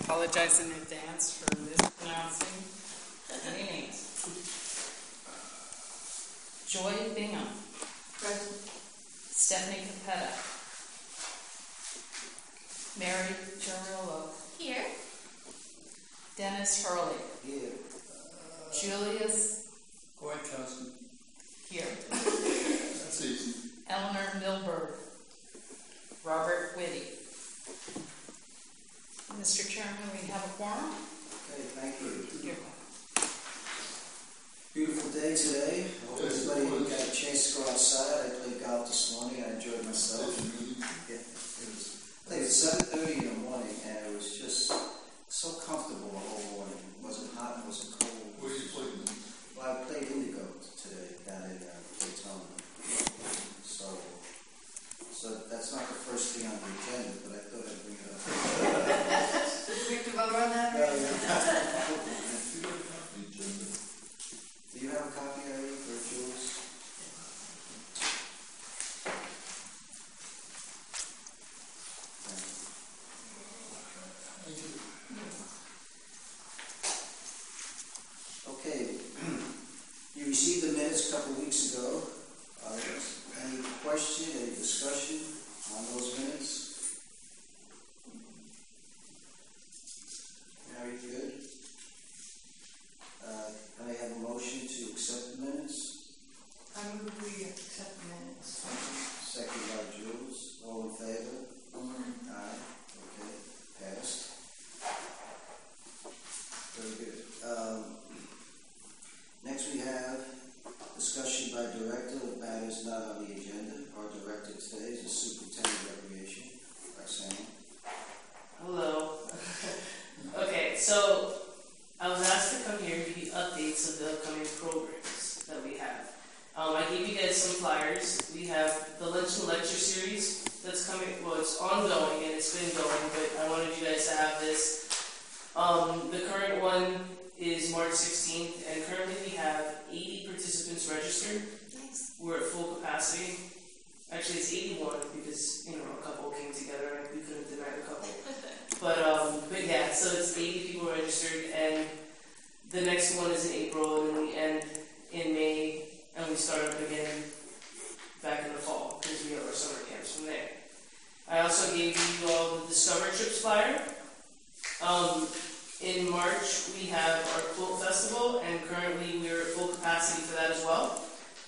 apologize in advance for mispronouncing any names. Joy Bingham. Present. Stephanie Capetta. Mary Giorello. Here. Dennis Hurley. Here. Julius Goitkowski. here. That's easy. Eleanor Milberg. Robert Whitty. Mr. Chairman, we have a quorum. Okay, thank you. Here. Beautiful day today. I hope everybody got a chance to go outside. I played golf this morning. I enjoyed myself. Yeah, I think it's 7:30 in the morning, and it was just so comfortable the whole morning. It wasn't hot, it wasn't cold. Where you playing? Well, I played Indigo today down in Daytona. So that's not the first thing on the agenda, but I thought I'd bring it up. We have to vote on that? Do you have a copy already for Jules? Okay. You received the minutes a couple of weeks ago. Any question, any discussion on those minutes? Very good. Can I have a motion to accept the minutes? I move we accept the minutes. Second by Jules. All in favor? Aye. Okay. Passed. Very good. Next we have discussion by director of matters not on the agenda. Our director today is the superintendent of recreation, Roxanne. Hello. Okay, so I was asked to come here and give you updates of the upcoming programs that we have. I gave you guys some flyers. We have the Lunch and Lecture series that's coming. Well, it's ongoing and it's been going, but I wanted you guys to have this. The current one is March 16th, and currently we have 80 participants registered. Nice. We're at full capacity. Actually, it's 81 because, a couple came together and we couldn't deny the couple. But yeah, so it's 80 people registered, and the next one is in April, and then we end in May, and we start up again back in the fall because we have our summer camps from there. I also gave you all the Discover Trips flyer. In March, we have our Quilt Festival, and currently we're at full capacity for that as well.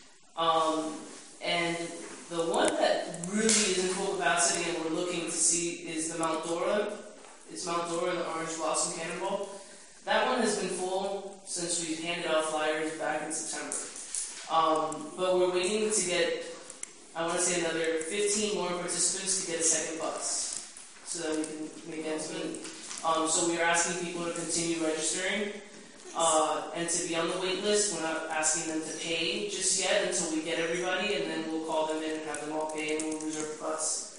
And the one that really is in full capacity and we're looking to see is the Mount Dora. It's Mount Dora, the Orange Blossom Cannonball. That one has been full since we've handed out flyers back in September. But we're waiting to get, I want to say, another 15 more participants to get a second bus so that we can make ends meet. So we are asking people to continue registering and to be on the wait list. We're not asking them to pay just yet until we get everybody, and then we'll call them in and have them all pay, and we'll reserve the bus.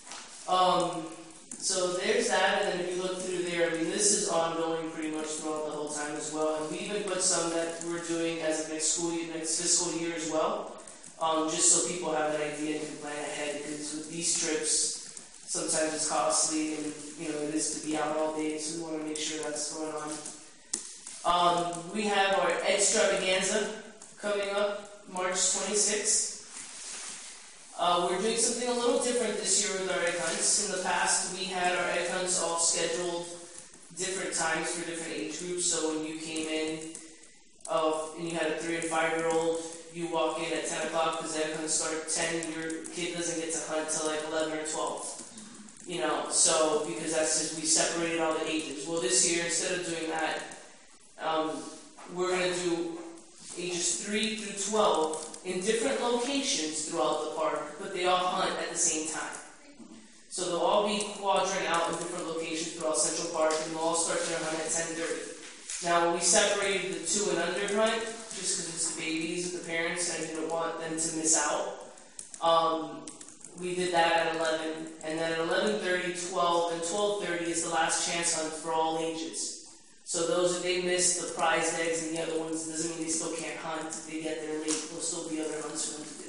So there's that, and then if you look through there, this is ongoing pretty much throughout the whole time as well. And we even put some that we're doing as of next fiscal year as well, just so people have an idea and can plan ahead, because with these trips, sometimes it's costly, and it is to be out all day, so we want to make sure that's going on. We have our Extravaganza coming up March 26th. We're doing something a little different this year with our egg hunts. In the past, we had our egg hunts all scheduled different times for different age groups. So when you came in and you had a 3 and 5-year-old, you walk in at 10 o'clock because egg hunts start at 10. Your kid doesn't get to hunt till like 11 or 12. So because that's just, we separated all the ages. Well, this year, instead of doing that, we're going to do ages 3 through 12 in different locations throughout the park, but they all hunt at the same time. So they'll all be quadrant out in different locations throughout Central Park, and they'll all start their hunt at 10:30. Now, when we separated the 2 and under hunt, just because it's the babies with the parents, and I didn't want them to miss out, we did that at 11, and then at 11:30, 12, and 12:30 is the last chance hunt for all ages. So those, if they miss the prized eggs and the other ones, doesn't mean they still can't hunt. If they get there late, there'll still be other hunts for them to do.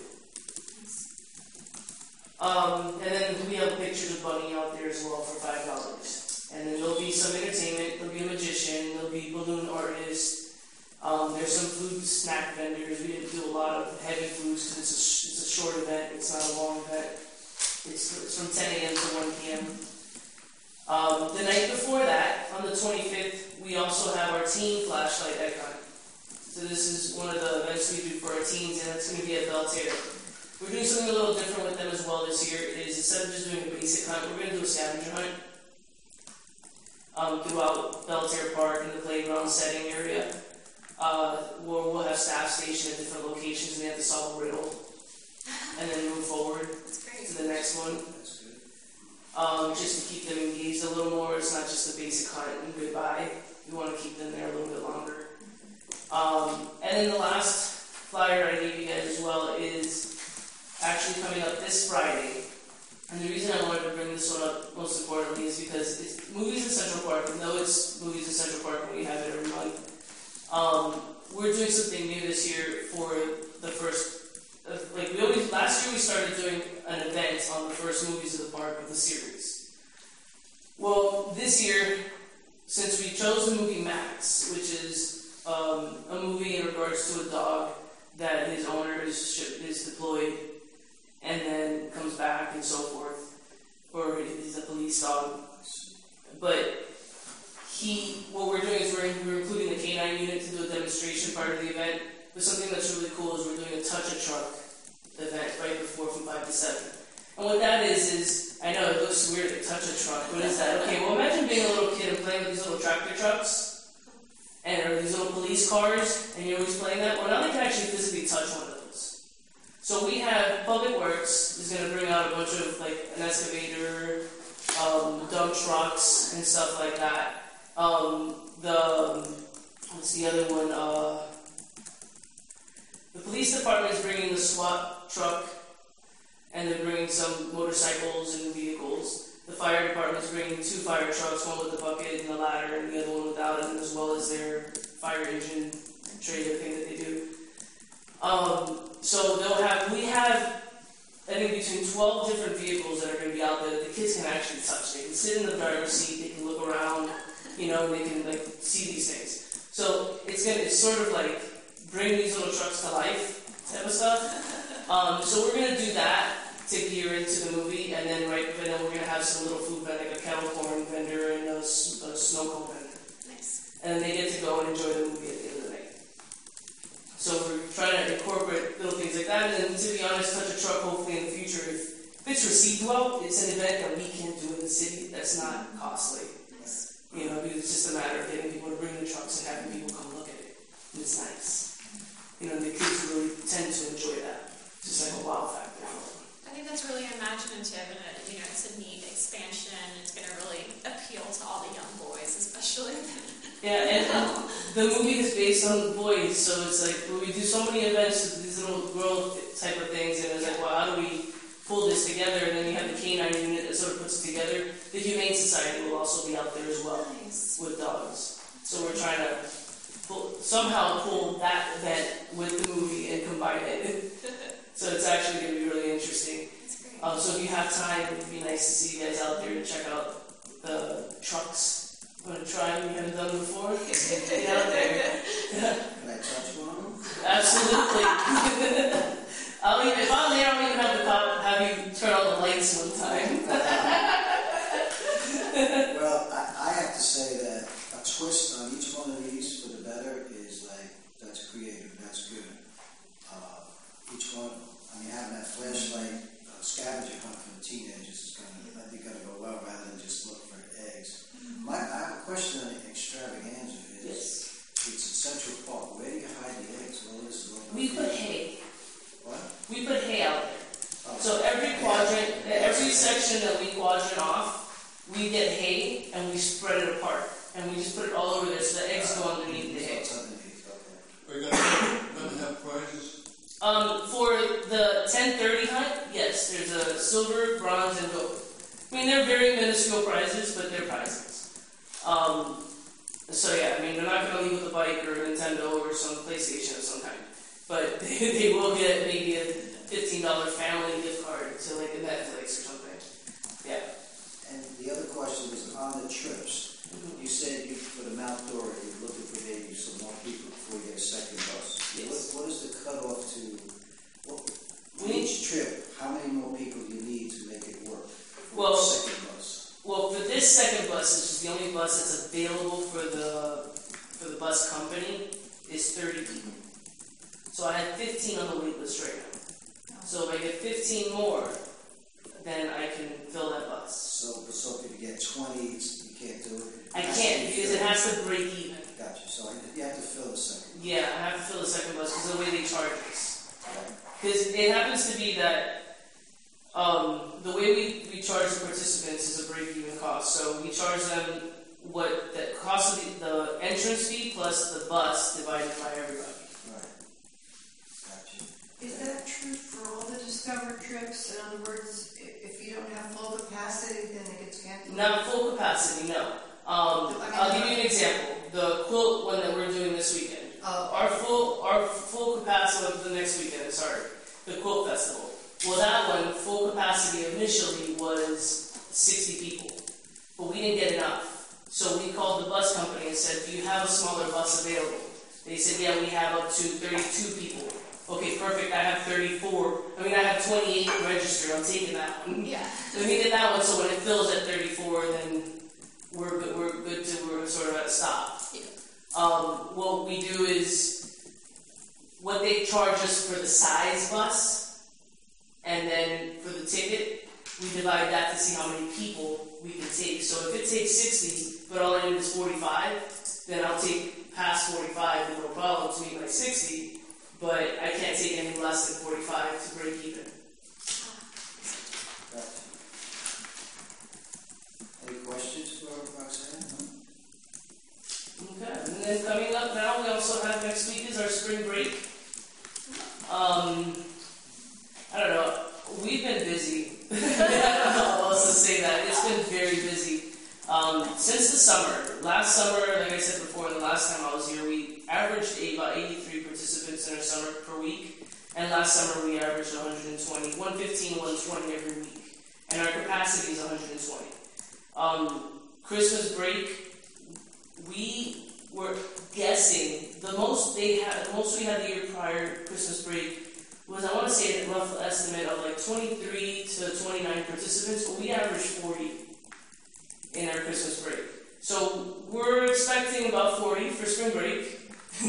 And then we have pictures of Bunny out there as well for $5. And then there'll be some entertainment, there'll be a magician, there'll be balloon artists. There's some food snack vendors. We didn't do a lot of heavy foods because it's a short event. It's not a long event. It's from 10 a.m. to 1 p.m. The night before that, on the 25th, we also have our teen flashlight egg hunt. So this is one of the events we do for our teens, and it's going to be at Belterre. We're doing something a little different with them as well this year. Is instead of just doing a basic hunt, we're going to do a scavenger hunt throughout Belterre Park in the playground setting area. Where we'll have staff stationed at different locations and they have to solve a riddle and then move forward to the next one. That's good. Just to keep them engaged a little more. It's not just a basic hunt and goodbye. We want to keep them there a little bit longer. And then the last flyer I gave you guys as well is actually coming up this Friday. And the reason I wanted to bring this one up most importantly is because it's Movies in Central Park. And though it's Movies in Central Park and we have it every month, we're doing something new this year for the first, last year we started doing an event on the first movies of the park of the series. Well, this year, since we chose the movie Max, which is a movie in regards to a dog that his owner is deployed and then comes back and so forth, or he's a police dog, but what we're doing is we're including the canine unit to do a demonstration part of the event. But something that's really cool is we're doing a touch-a-truck event right before from 5 to 7. And what that is I know it looks weird to touch a truck. What is that? Okay, well imagine being a little kid and playing with these little tractor trucks or these little police cars, and you're always playing that. Well, now they can actually physically touch one of those. So we have Public Works is going to bring out a bunch of like an excavator, dump trucks, and stuff like that. What's the other one? The police department is bringing the SWAT truck, and they're bringing some motorcycles and vehicles. The fire department is bringing 2 fire trucks, one with the bucket and the ladder, and the other one without it, as well as their fire engine trailer thing that they do. So we have, I think, between 12 different vehicles that are going to be out there that the kids can actually touch. They can sit in the driver's seat, they can look around, and they can see these things. So it's sort of like bring these little trucks to life type of stuff. So we're going to do that to gear into the movie, and then we're going to have some little food vendor, like a kettle corn vendor and a snow cone vendor. Nice. And they get to go and enjoy the movie at the end of the night. So we're trying to incorporate little things like that, and then to be honest, touch a truck hopefully in the future. If it's received well, it's an event that we can do in the city that's not costly. Because it's just a matter of getting people to bring the trucks and having people come look at it. And it's nice. The kids really tend to enjoy that. Just like a wow factor. I think that's really imaginative, and it's a neat expansion. It's going to really appeal to all the young boys, especially. Yeah, and the movie is based on the boys, so it's like we do so many events with these little girl type of things, and it's like, well, how do we pull this together? And then you have the canine unit that sort of puts it together. The Humane Society will also be out there as well with dogs. So we're trying to somehow pull that event with the movie and combine it. So it's actually going to be really interesting. So if you have time, it would be nice to see you guys out there to check out the trucks. Want to try them? You haven't done before? Get out there. Can I touch one of them? Absolutely. If I'm there, I'll even have the cop have you turn on the lights one time. Well, I have to say that a twist on each one of these for the better is that's creative, that's good. Each one of them. Having that flashlight scavenger hunt for the teenagers is going to go well rather than just look for eggs. I have a question on the extravaganza. It's at Central Park. Where do you hide the eggs? We put hay. What? We put hay out there. Oh. So every section that we quadrant off, we get hay and we spread it apart. And we just put it all over there so the eggs go underneath the hay. Are you going to have prizes? For the 10:30 hunt, yes, there's a silver, bronze, and gold. They're very minuscule prizes, but they're prizes. So yeah, they're not going to leave with a bike or a Nintendo or some PlayStation of some kind. But they will get maybe a $15 family gift card to like a Netflix or something. Yeah. And the other question is on the trips, you said you put them outdoor, you're looking for maybe some more people before you get a second bus. Yes. What is the cutoff to, for We- each trip, how many more people do you need to make it work for Well- the second bus? Well, for this second bus, which is the only bus that's available for the bus company, is 30 people. So I have 15 on the wait list right now. So if I get 15 more, then I can fill that bus. So if you get 20, you can't do it? I can't because it has to break even. Gotcha, so you have to fill the second. Yeah, I have to fill the second bus because of the way they charge us. Right. Because it happens to be that the way we charge the participants is a break-even cost. So we charge them what the cost of the entrance fee plus the bus divided by everybody. Right. Gotcha. Is that true for all the Discover trips? In other words, if you don't have full capacity, then it gets canceled? Not full capacity, no. I'll give you an example. The quilt one that we're doing this weekend. Our full capacity of the next weekend, the quilt festival. Well, that one, full capacity initially was 60 people, but we didn't get enough. So we called the bus company and said, do you have a smaller bus available? They said, yeah, we have up to 32 people. Okay, perfect, I have 34. I have 28 registered, I'm taking that one. Yeah. Let me get that one, so when it fills at 34, then we're sort of at a stop. Yeah. What we do is, what they charge us for the size bus, and then for the ticket, we divide that to see how many people we can take. So if it takes 60, but all I need is 45, then I'll take past 45 with no problem to meet my 60, but I can't take any less than 45 to break even. Gotcha. Any questions for Roxanne? Okay, and then coming up now, we also have next week is our spring break. I don't know, we've been busy. I don't know how else to say that. It's been very busy. Since the summer, last summer, like I said before, the last time I was here, we averaged about 83 participants in our summer per week. And last summer we averaged 120, 115, 120 every week. And our capacity is 120. Christmas break, we were guessing the most we had the year prior Christmas break was, I want to say, a rough estimate of like 23 to 29 participants, but we averaged 40 in our Christmas break. So we're expecting about 40 for spring break.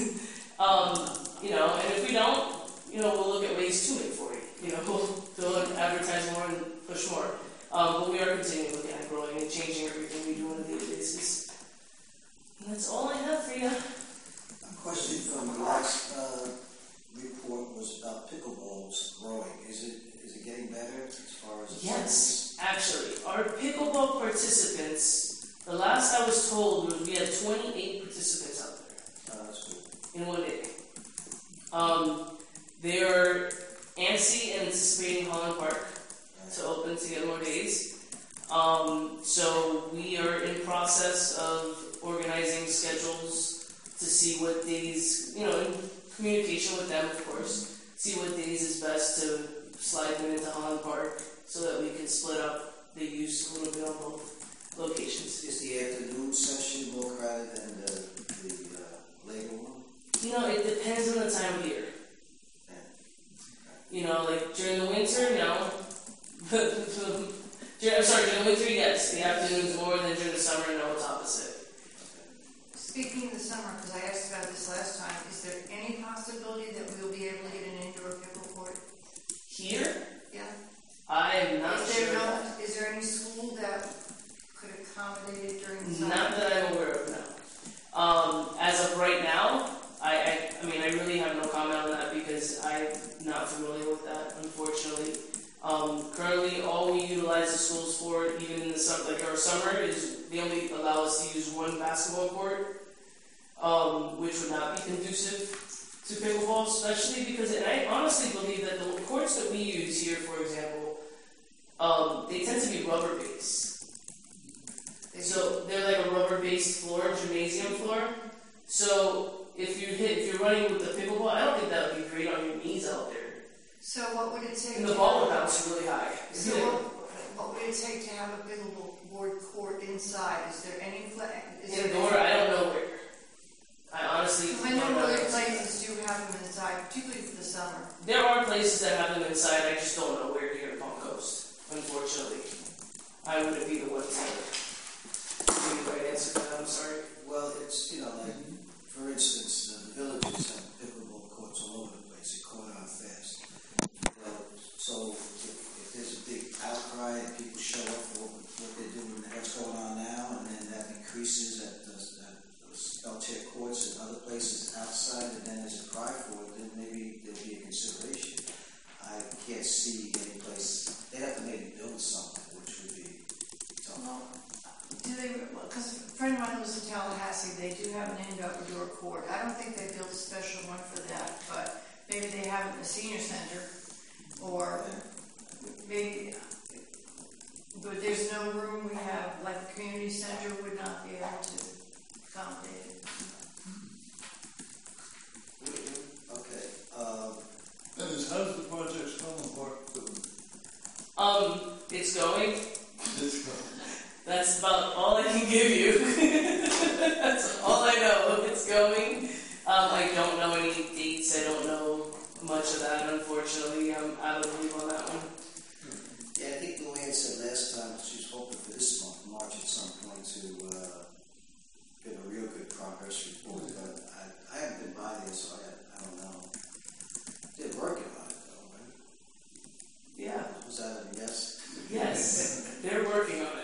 And if we don't, we'll look at ways to make 40. We'll advertise more and push more. But we are continuing looking at growing and changing everything we do on a daily basis. And that's all I have for you. A question from the last report was about pickleballs growing. Is it getting better as far as? Yes, actually, our pickleball participants. The last I was told was we had 28 participants out there. That's cool. In one day. They're antsy and anticipating Holland Park to open to get more days. So we are in process of organizing schedules to see what days, in communication with them, of course, see what days is best to slide them into Holland Park so that we can split up the use a little bit on both locations. Is the afternoon session more crowded than the later one? It depends on the time of year. Like during the winter, no. During the winter, yes. The afternoon's more than during the summer, no, it's opposite. Speaking of the summer, because I asked about this last time, is there any possibility that we'll be able to get an indoor pickle court? Here, Yeah. I am not sure. Is there any school that could accommodate it during the summer? Not that I'm aware of, no. As of right now, I really have no comment on that because I'm not familiar with that, unfortunately. Currently, all we utilize the schools for, even in the summer, like our summer, is they only allow us to use one basketball court, which would not be conducive to pickleball, especially because, and I honestly believe that the courts that we use here, for example, they tend to be rubber-based. So they're like a rubber-based floor, gymnasium floor. So if you're running with the pickleball, I don't think that would be great on your knees out there. So what would it take? And the ball would bounce really high. So what would it take to have a pickleball court in inside? Is there any Indoor, I don't know where. I honestly Because I don't know know. other places do have them inside, particularly for the summer. There are places that have them inside, I just don't know where here in Palm Coast, unfortunately. I wouldn't be the one to give you the right answer to that, I'm sorry. Well, it's, like, for instance, the villages have pickleball courts all over the place. They caught on fast. So if there's a big outcry and people show up for what they're doing, what's going on now, and then that increases at the spell-check courts and other places outside, and then there's a cry for it, then maybe there'll be a consideration. I can't see any place. They'd have to maybe build something, which would be tough. Well, because a friend of mine lives in Tallahassee, they do have an indoor court. I don't think they built a special one for that, but maybe they have it in the senior center, or maybe, but there's no room we have, like the community center would not be able to accommodate it. Okay. Dennis, how's the project coming apart? It's going. It's coming. That's about all I can give you. That's all I know. It's going. I don't know any dates. I don't know much of that, unfortunately. I'm out of the loop on that one. Yeah, I think Luann said last time she was hoping for this month, March at some point, to get a real good progress report. But I haven't been by there, so I don't know. They're working on it, though, right? Yeah. Was that a yes? Yes. They're working on it.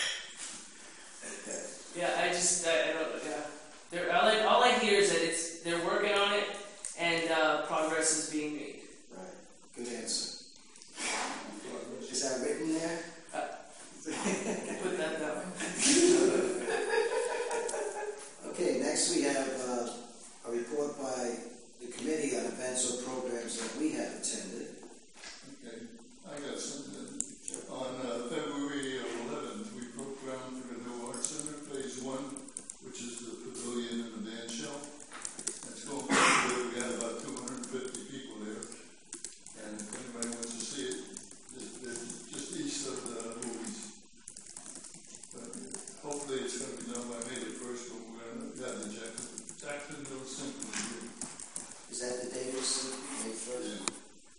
Okay. Yeah, I don't, yeah. All I hear is that they're working on it, and progress is being made. Right. Good answer. Is that written there? Put that down. Okay, next we have a report by the committee on events or programs that we have attended. Okay, I got something. On February 11th, we programmed for the New Arts Center, Phase 1, which is the pavilion and the dance show. That's going pretty good. We had about 250 people there. And if anybody wants to see it, just east of the movies. But hopefully it's going to be done by May the 1st, but we're going to have the Jacksonville Symphony here. Is that the Davis Symphony, May 1st? Yeah.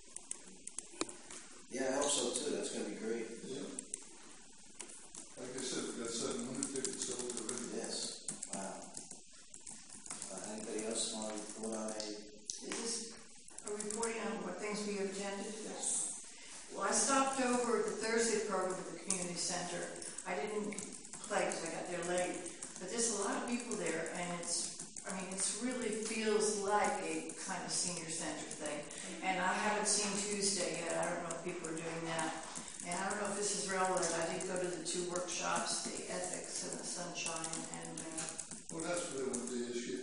Yeah, I hope so too. That's going to be great. Yeah. Like I said, we got 700 tickets sold already. Yes. Wow. Anybody else want to report on a... Is this a reporting on what things we have attended? Yes. Well, I stopped over at the Thursday program at the community center. I didn't play because I got there late, but there's a lot of people there, and it really feels like a kind of senior center thing. And I haven't seen Tuesday yet. I don't know if people are doing that. And I don't know if this is relevant. I did go to the 2 workshops, the ethics and the sunshine, and Well, that's really what the issue.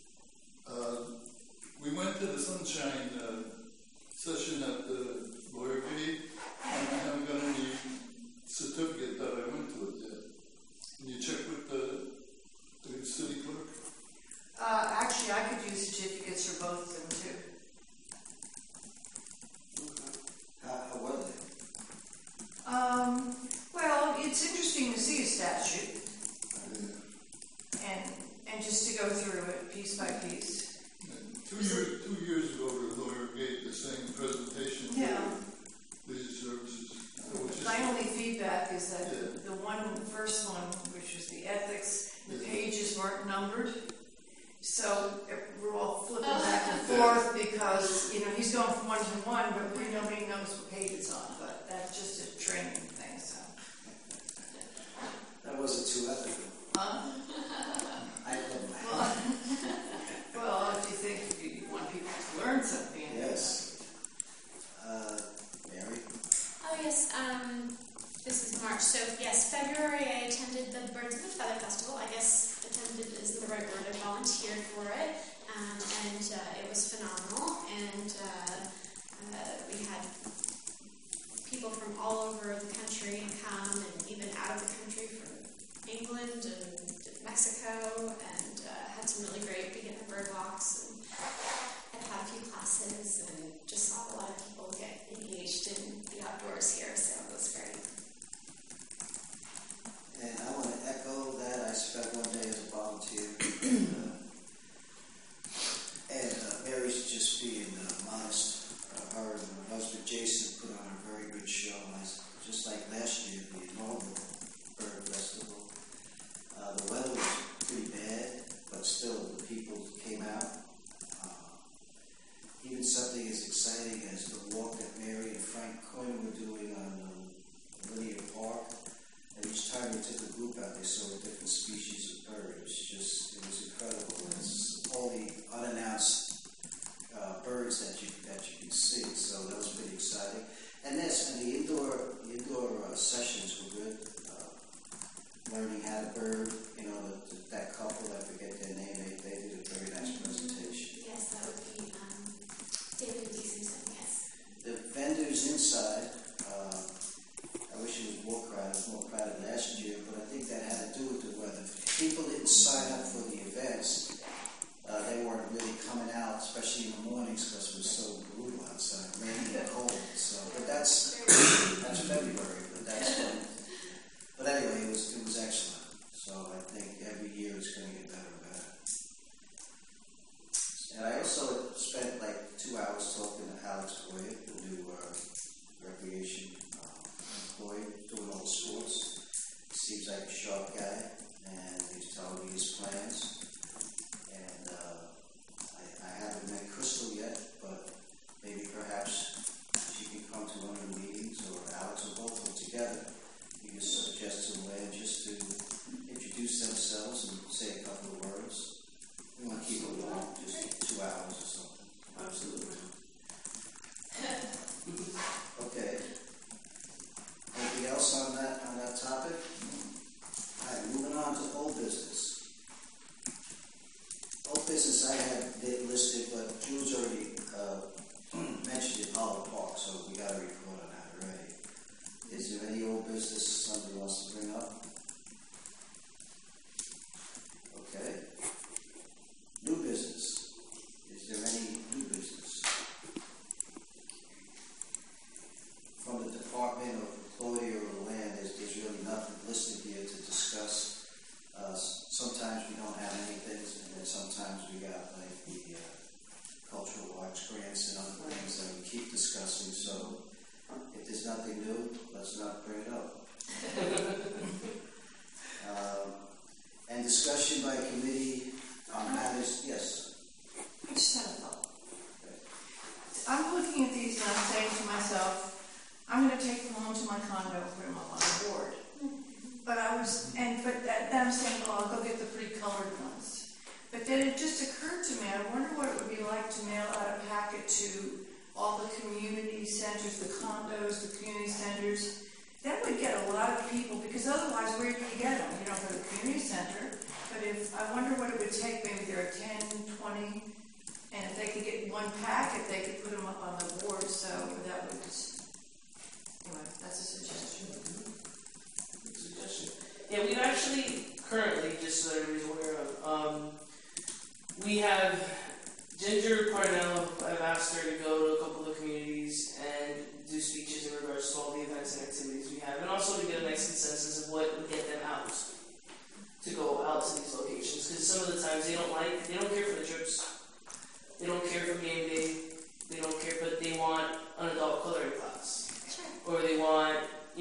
We went to the sunshine session at the lawyer gate, and I haven't got any certificate that I went to it yet. Can you check with the city clerk? actually I could use certificates for both of them too. How were they? Well, it's interesting to see a statute and just to go through it piece by piece. 2 years ago, the lawyer gave the same presentation Yeah. for leisure services. My only feedback is that Yeah. the first one, which was the ethics, the pages weren't numbered. So we're all flipping back and forth because, he's going from 1 to 1, but nobody knows what page it's on. But that's just a training thing, so. That wasn't too ethical. I love that. Well, if you think you want people to learn something. Yes. Mary? Oh yes, this is March. So yes, February I attended the Birds of a Feather Festival. I guess attended isn't the right word. I volunteered for it, and it was phenomenal. And we had people from all over the country come, and even out of the country from England and Mexico, and had some really great beginner bird walks, and had a few classes, and just saw a lot of people get engaged in the outdoors here, so it was great. And I want to echo time they took a group out, they saw a different species of bird. It was incredible. It's all the unannounced birds that you can see. So that was pretty exciting. And the indoor sessions were good. Learning how to bird, that couple, I forget their name, they did a very nice presentation. Yes, that would be David Deasonson, yes. The vendors inside, I wish it was more crowded. It was more crowded last year, but I think that had to do with the weather. People didn't sign up for the events. They weren't really coming out, especially in the mornings, because it was so brutal outside, rainy and cold. So, but that's February, but that's fun. But anyway, it was excellent. So I think every year it's going to get better and better. And I also spent like 2 hours talking to Alex Boyer, the new recreation employee, doing all the sports. He seems like a sharp guy, and he's telling me his plans. And I haven't met Crystal yet, but maybe perhaps she can come to one of the meetings, or Alex, or both of them together. You can suggest a way just to introduce themselves and say a couple of words. We want to keep it long, just 2 hours or something. Absolutely. Okay. Anything else on that topic? All right, moving on to old business. Old business I had listed, but Drew's already mentioned it, Hollow Park, so we got a report on that already. Is there any old business somebody wants to bring up? Okay. New business. Is there any new business? From the Department of Custodial or Land, there's really nothing listed here to discuss. Sometimes we don't have anything, and then sometimes we got like the cultural arts grants and other things that we keep discussing. So if there's nothing new, let's not bring it up. And discussion by committee on matters. Yes. I just had a thought. I'm looking at these and I'm saying to myself, I'm going to take them home to my condo and put them up on the board. But then I'm saying, well, I'll go get the pretty colored ones. But then it just occurred to me, I wonder what it would be like to mail out a packet to all the community centers, the condos, the community centers. That would get a lot of people, because otherwise, where do you get them? You don't go to the community center. But I wonder what it would take, maybe there are 10, 20, and if they could get one packet, they could put them up on the board, so that would anyway, that's a suggestion. Good suggestion. Yeah, we've actually currently, just so everybody's aware of, we have Ginger Parnell. I've asked her to go to a couple of communities and do speeches in regards to all the events and activities we have, and also to get a nice consensus of what would get them out to go out to these locations. Because some of the times they don't care for the trips, they don't care for game day, they don't care, but they want an adult coloring class, or they want,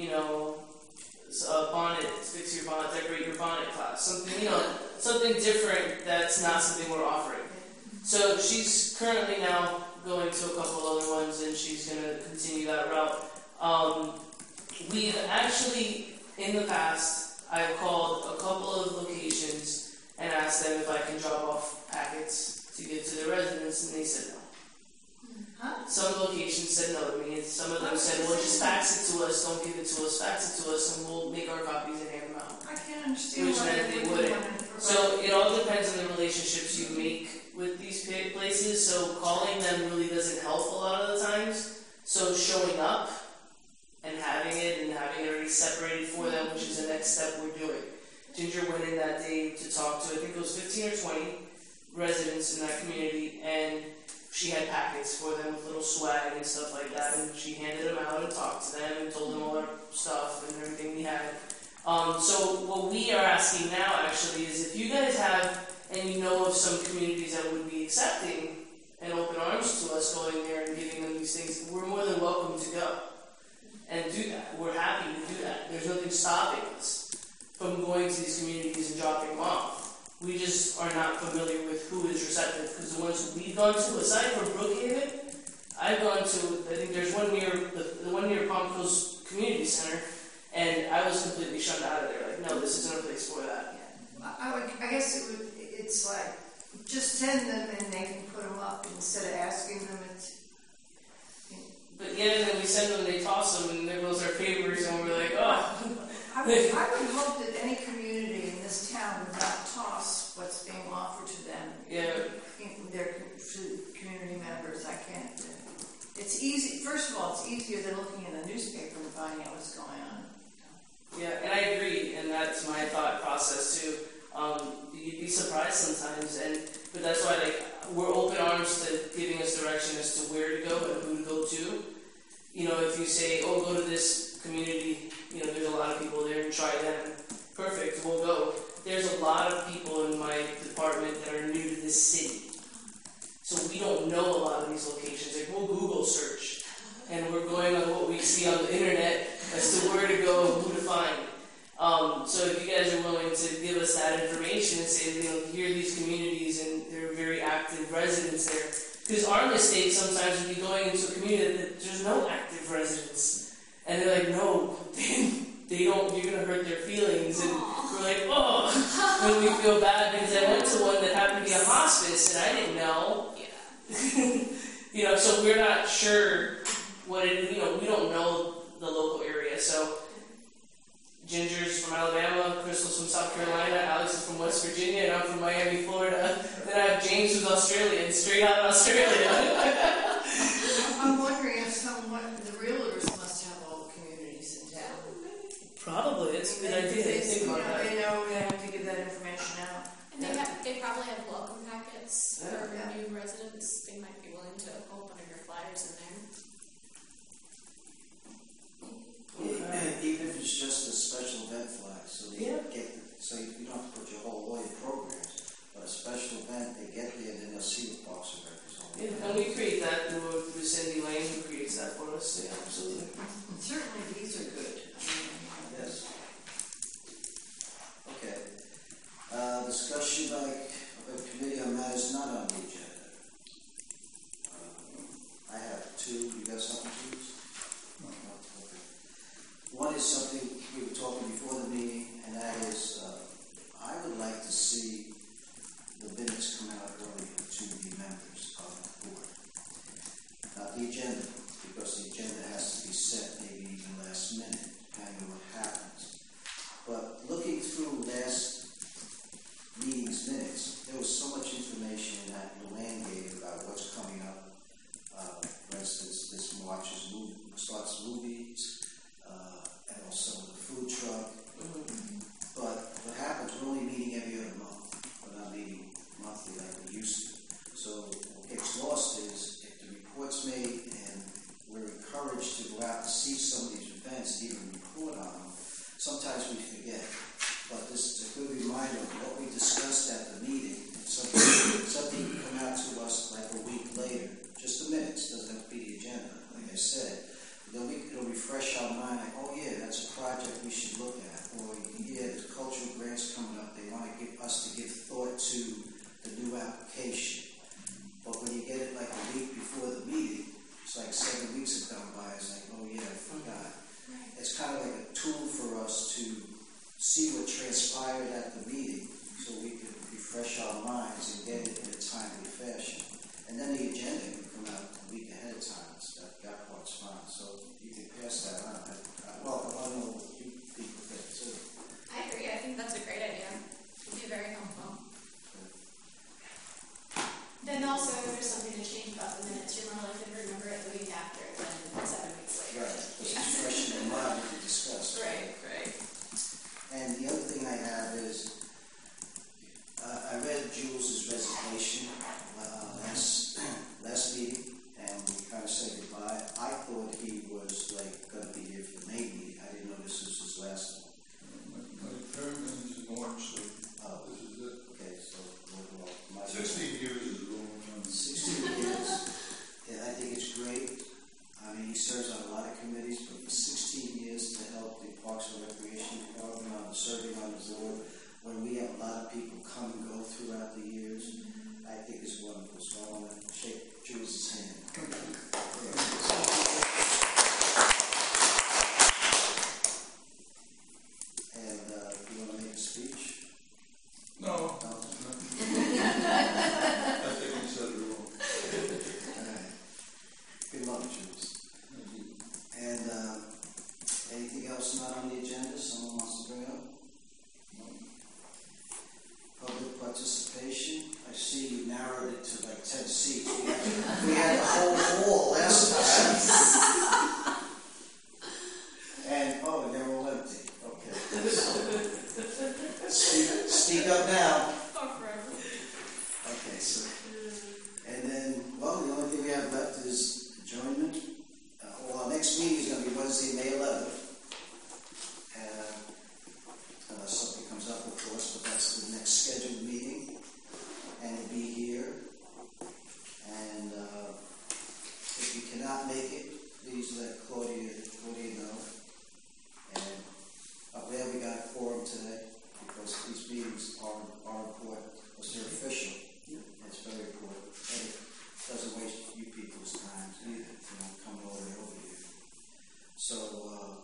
a bonnet, fix your bonnet, decorate your bonnet class, something different that's not something we're offering. So she's currently now going to a couple other ones, and she's going to continue that route. We've actually, in the past, I've called a couple of locations and asked them if I can drop off packets to give to the residents, and they said no. Huh? Some locations said no to me, and some of them said, well, just fax it to us, don't give it to us, fax it to us, and we'll make our copies and hand them out. I can't understand Which why meant they wouldn't. So it all depends on the relationships you make with these places. So calling them really doesn't help a lot of the times. So showing up and having it already separated for them, which is the next step we're doing. Ginger went in that day to talk to, I think it was 15 or 20 residents in that community, and she had packets for them with little swag and stuff like that, and she handed them out and talked to them and told them all our stuff and everything we had. So what we are asking now actually is if you guys have, and you know of some communities that would be accepting and open arms to us going there and giving them these things, we're more than welcome to go and do that. We're happy to do that. There's nothing stopping us from going to these communities and dropping them off. We just are not familiar with who is receptive, because the ones we've gone to, aside from Brookhaven, I've gone to, I think there's one near the one near Palm Coast Community Center, and I was completely shunned out of there. Like, would hope that any community in this town would not toss what's being offered to them. Yeah. Their community members. I can't. It's easy. First of all, it's easier than looking in the newspaper and finding out what's going on. Yeah, and I agree, and that's my thought process too. You'd be surprised sometimes, but that's why we're open arms to giving us direction as to where to go and who to go to. You know, if you say, oh, go to this community, you know, there's a lot of people there and try them. Perfect, we'll go. There's a lot of people in my department that are new to this city. So we don't know a lot of these locations. Like, we'll Google search, and we're going on what we see on the internet as to where to go and who to find. So if you guys are willing to give us that information and say, you know, here are these communities and there are very active residents there. Because our mistake sometimes would be going into a community that there's no active residents. And they're like, no, they don't, you're going to hurt their feelings. And we're like, oh, and we feel bad because I went to one that happened to be a hospice and I didn't know. Yeah. You know, so we're not sure what it, you know, we don't know the local area. So Ginger's from Alabama, Crystal's from South Carolina, Alex is from West Virginia, and I'm from Miami, Florida. Then I have James who's Australian, straight out of Australia. I'm wondering if the realtors must have all the communities in town. Probably, it's a good idea. Think about that. They know they have to give that information out. And they probably have welcome packets for Yeah. new residents. They might be willing to open your flyers in there. Even if it's just a special event flag, so they so you don't have to put all your programs, but a special event, they get there and then they'll see the Parks and Rec. Yeah, and we create that through Cindy Lane, who creates that for us. Yeah, absolutely. Certainly, these are good. Yes. Okay. Discussion by a committee on matters not on the agenda. I have two. You got something, please? No. Okay. One is something we were talking before the meeting, and that is I would like to see the minutes come out early to the members of the board. Not the agenda, because the agenda has to be set maybe even last minute, depending on what happens. But looking through last meeting's minutes, there was so much information in that Luann gave about what's coming up. For instance, this March starts movies, and also the food truck. But what happens, we're only meeting every other month. We're not meeting monthly like we used to. So what gets lost is if the report's made and we're encouraged to go out and see some of these events and even report on them, sometimes we forget. But this is a good reminder of what we discussed at the meeting. Something can come out to us like a week later. Just the minutes, doesn't have to be the agenda, like I said. Then it'll refresh our mind, like, oh yeah, that's a project we should look at. Or yeah, there's cultural grants coming up, they want to give us to give thought to the new application. But when you get it like a week before the meeting, it's like 7 weeks have gone by, it's like, oh yeah, I forgot. It's kind of like a tool for us to see what transpired at the meeting so we can refresh our minds and get it in a timely fashion. And then the agenda can come out a week ahead of time. That part's fine. So you can pass that on. I want to know what you people think too. I agree. I think that's a great idea. It'd be very helpful. Then also, if there's something to change about the minutes, you're more likely to remember it the week after than 7 weeks later. Right. Because it's fresh in your mind to discuss. Right. And the other thing I have is, I read Jules' resignation last meeting, and we kind of said goodbye. I thought he was like going to be here for the May meeting. I didn't know this was his last one. My term ends in March, so this is it. Okay, so my 16 years is a long time. 16 years. Yeah, I think it's great. I mean, he serves on a lot of committees, but for 16 years to help the Parks and Recreation Department, serving on the board, when we have a lot of people come and go throughout the years, I think it's wonderful. So I want to shake Jules' hand. And you want to make a speech? No. No? I think you said it wrong. All right. Good luck, Jules. And anything else not on the agenda? Someone wants to speak up now. Or forever. Okay, so, and then, well, the only thing we have left is adjournment. Well, our next meeting is going to be Wednesday, May 11th. Unless something comes up, of course, but that's the next scheduled meeting. And it'll be here. And if you cannot make it, please let Claudia know. And I'm glad we got a quorum today, because these meetings are important, because they're official. It's very important. And it doesn't waste you people's time either, coming all the way over here. So,